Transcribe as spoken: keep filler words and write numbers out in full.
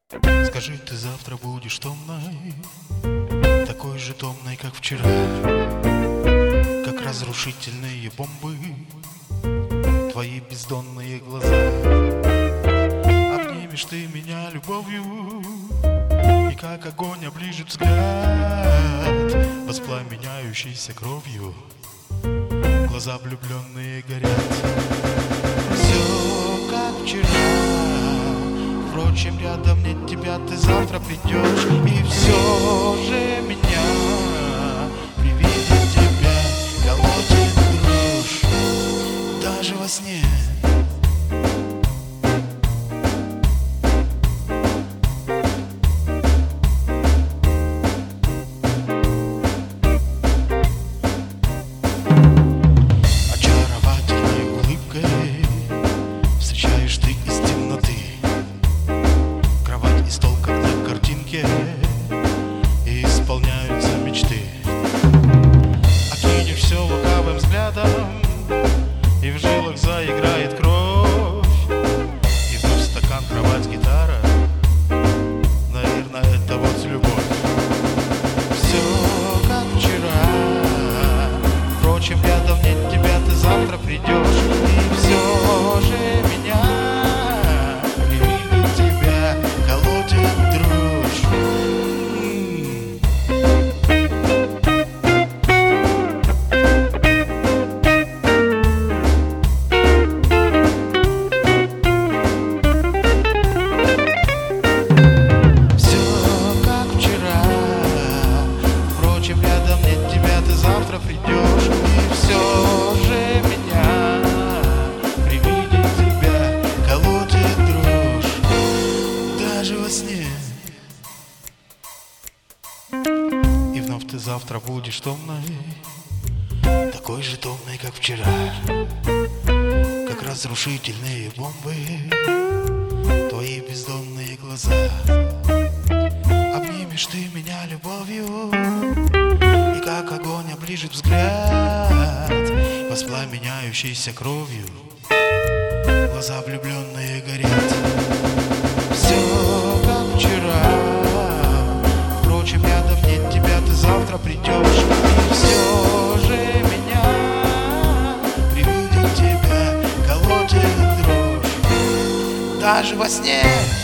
Скажи, ты завтра будешь томной, такой же томной, как вчера, как разрушительные бомбы, твои бездонные глаза. Обнимешь ты меня любовью, и как огонь оближет взгляд, воспламеняющийся кровью, глаза влюбленные горят. Все как вчера, впрочем, рядом нет тебя, ты завтра придешь, и все же меня при виде тебя колотит дрожь, даже во сне. Очаровательной улыбкой встречаешь ты из темноты кровать и стол, как на картинке, и исполняются мечты. Окинешь все лукавым взглядом, и в жилах заиграет кровь, и вновь стакан, кровать, гитара. Наверное, это вот любовь. Все как вчера, впрочем, рядом нет тебя, ты завтра придешь, и все же меня при виде тебя колотит дрожь. Все как вчера, впрочем, рядом нет тебя, ты завтра придешь, и все же меня при виде тебя колотит дрожь, даже во сне. И вновь ты завтра будешь томной, такой же томной, как вчера, как разрушительные бомбы, твои бездонные глаза. Обнимешь ты меня любовью, и как огонь оближет взгляд, воспламеняющийся кровью, глаза влюбленные горят. Все как вчера, впрочем, рядом нет тебя, ты завтра придешь, и все же меня при виде тебя колотит дрожь, даже во сне.